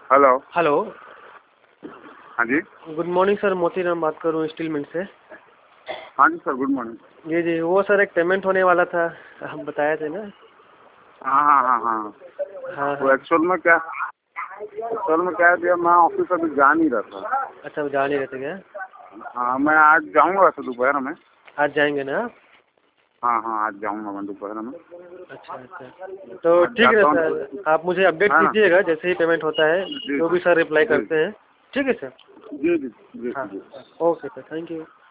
Hello. Hello. हाँ जी। Good morning sir, Motiram बात कर रहा हूँ स्टील मिल से। हाँ जी सर, गुड मॉर्निंग। जी जी, वो सर एक पेमेंट होने वाला था, हम बताए थे ना। हाँ हाँ हाँ हाँ। हाँ तो हाँ। एक्चुअल में क्या है भैया, मैं ऑफिस अभी जा नहीं रहा था। अच्छा, वो जा नहीं रहते क्या? हाँ, मैं आज जाऊँगा वैसे दोपहर में। आज जाएंगे ना आप? हाँ हाँ, आज जाऊँगा मैं दोपहर में। अच्छा अच्छा, तो आज ठीक है जाता हूँ तो। सर, आप मुझे अपडेट है ना? कीजिएगा जैसे ही पेमेंट होता है, जी जो भी सर रिप्लाई जी करते हैं। ठीक है सर। जी जी जी हाँ जी। हाँ, ओके सर, थैंक यू।